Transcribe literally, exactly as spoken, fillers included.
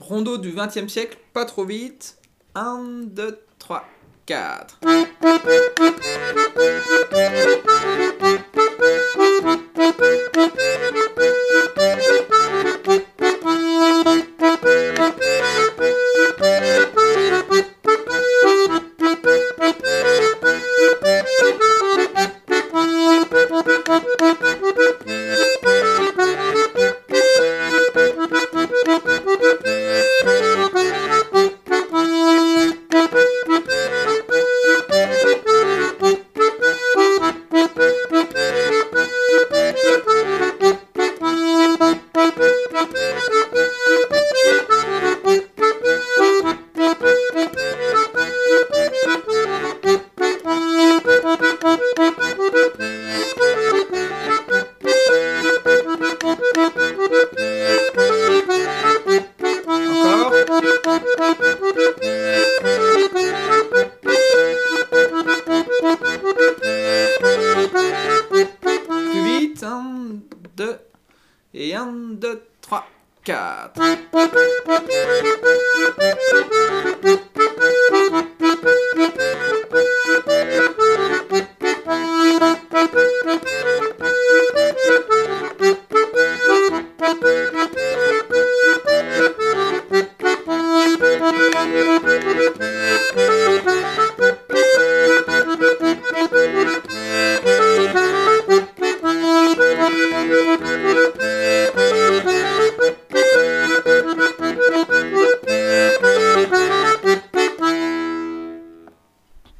Rondo du vingtième siècle, pas trop vite. un, deux, trois, quatre. Plus vite, un, deux, et un, deux, trois, quatre.